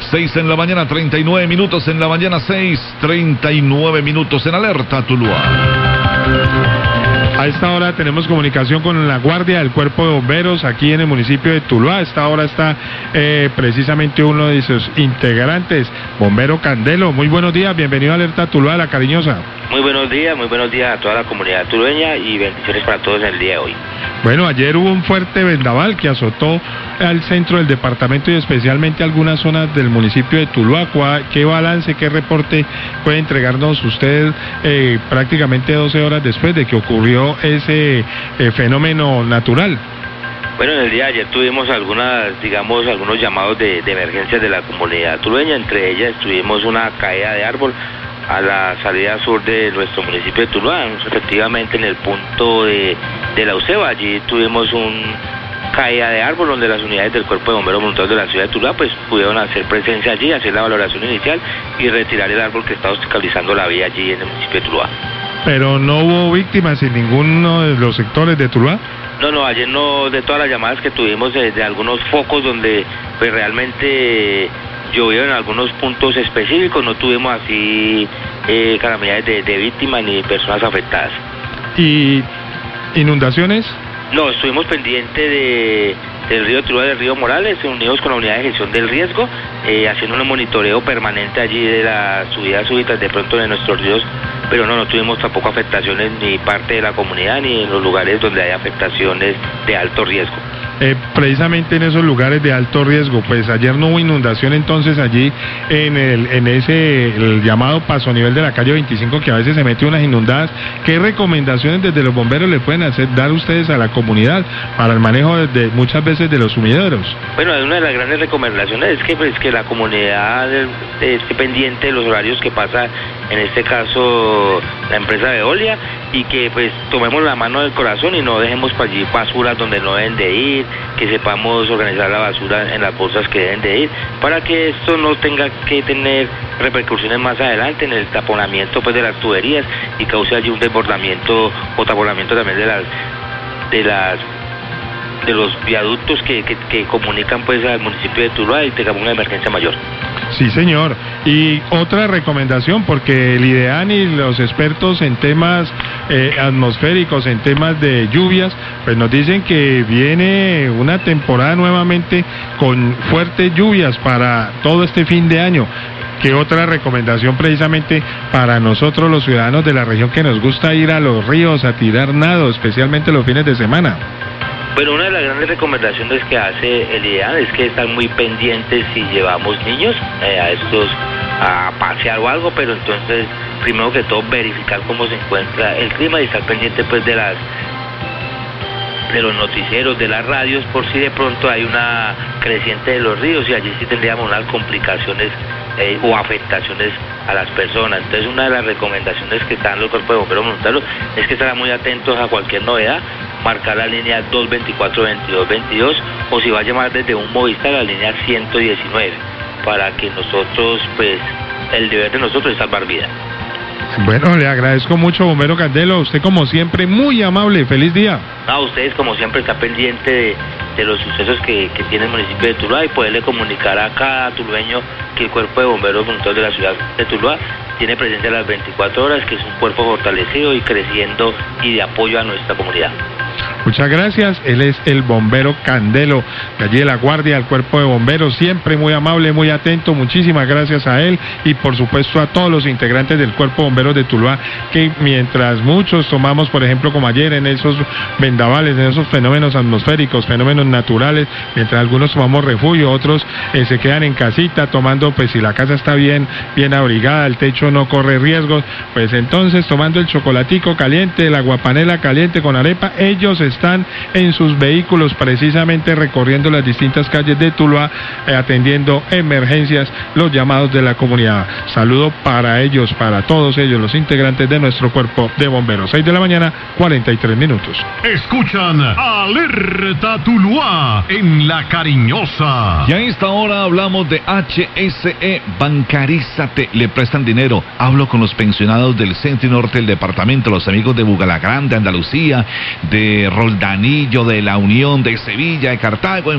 6 en la mañana, 39 minutos en la mañana, 6:39 minutos en Alerta Tuluá. A esta hora tenemos comunicación con la guardia del Cuerpo de Bomberos aquí en el municipio de Tuluá. A esta hora está precisamente uno de sus integrantes, Bombero Candelo. Muy buenos días, bienvenido a Alerta Tuluá, La Cariñosa. Muy buenos días a toda la comunidad tulueña y bendiciones para todos en el día de hoy. Bueno, ayer hubo un fuerte vendaval que azotó al centro del departamento y especialmente algunas zonas del municipio de Tuluá. ¿Qué balance, qué reporte puede entregarnos usted prácticamente 12 horas después de que ocurrió ese fenómeno natural? Bueno, en el día de ayer tuvimos algunos llamados de emergencias de la comunidad tulueña. Entre ellas tuvimos una caída de árbol a la salida sur de nuestro municipio de Tuluá, efectivamente en el punto de la UCEBA. Allí tuvimos caída de árbol donde las unidades del Cuerpo de Bomberos Voluntarios de la ciudad de Tuluá pues pudieron hacer presencia allí, hacer la valoración inicial y retirar el árbol que está obstaculizando la vía allí en el municipio de Tuluá. ¿Pero no hubo víctimas en ninguno de los sectores de Tuluá? No, ayer no, de todas las llamadas que tuvimos de algunos focos donde pues realmente llovieron en algunos puntos específicos, no tuvimos así calamidades de víctimas ni personas afectadas. ¿Y inundaciones? No, estuvimos pendientes del río Tuluá, del río Morales, unidos con la unidad de gestión del riesgo, haciendo un monitoreo permanente allí de las subidas súbitas de pronto de nuestros ríos, pero no tuvimos tampoco afectaciones ni parte de la comunidad ni en los lugares donde hay afectaciones de alto riesgo. Precisamente en esos lugares de alto riesgo, pues ayer no hubo inundación entonces allí en el llamado paso a nivel de la calle 25, que a veces se mete unas inundadas. ¿Qué recomendaciones desde los bomberos le pueden dar ustedes a la comunidad para el manejo muchas veces de los sumideros? Bueno, una de las grandes recomendaciones es que la comunidad esté pendiente de los horarios que pasa, en este caso la empresa Veolia, y que pues tomemos la mano del corazón y no dejemos para allí basuras donde no deben de ir, que sepamos organizar la basura en las bolsas que deben de ir, para que esto no tenga que tener repercusiones más adelante en el taponamiento pues de las tuberías y cause allí un desbordamiento o taponamiento también de los viaductos que comunican pues al municipio de Tuluá y tengamos una emergencia mayor. Sí, señor. Y otra recomendación, porque el IDEAN y los expertos en temas atmosféricos, en temas de lluvias, pues nos dicen que viene una temporada nuevamente con fuertes lluvias para todo este fin de año. ¿Qué otra recomendación precisamente para nosotros los ciudadanos de la región que nos gusta ir a los ríos a tirar nado, especialmente los fines de semana? Bueno, una de las grandes recomendaciones que hace el IDEAN es que están muy pendientes si llevamos niños a pasear o algo, pero entonces primero que todo verificar cómo se encuentra el clima y estar pendiente pues de los noticieros, de las radios, por si de pronto hay una creciente de los ríos y allí sí tendríamos unas complicaciones o afectaciones a las personas. Entonces una de las recomendaciones que están los cuerpos de bomberos voluntarios es que estar muy atentos a cualquier novedad, marcar la línea 224-2222 o si va a llamar desde un Movistar la línea 119 para que nosotros pues el deber de nosotros es salvar vidas. Bueno, le agradezco mucho, bombero Candelo, usted como siempre muy amable, feliz día. A ustedes como siempre está pendiente de los sucesos que tiene el municipio de Tuluá y poderle comunicar a cada tulueño que el Cuerpo de Bomberos Voluntarios de la ciudad de Tuluá tiene presencia a las 24 horas, que es un cuerpo fortalecido y creciendo y de apoyo a nuestra comunidad. Muchas gracias, él es el bombero Candelo, de allí de la guardia del Cuerpo de Bomberos, siempre muy amable, muy atento, muchísimas gracias a él y por supuesto a todos los integrantes del Cuerpo de Bomberos de Tuluá, que mientras muchos tomamos, por ejemplo, como ayer en esos vendavales, en esos fenómenos atmosféricos, fenómenos naturales, mientras algunos tomamos refugio, otros se quedan en casita tomando, pues si la casa está bien abrigada, el techo no corre riesgos, pues entonces tomando el chocolatico caliente, la aguapanela caliente con arepa, ellos están en sus vehículos precisamente recorriendo las distintas calles de Tuluá, atendiendo emergencias, los llamados de la comunidad. Saludo para ellos, para todos ellos, los integrantes de nuestro Cuerpo de Bomberos. 6 de la mañana, 43 minutos. Escuchan Alerta Tuluá en La Cariñosa. Y a esta hora hablamos de HSE Bancarízate, le prestan dinero. Hablo con los pensionados del centro y norte del departamento, los amigos de Bugalagrán, de Andalucía, de Roldanillo, de La Unión, de Sevilla, de Cartago,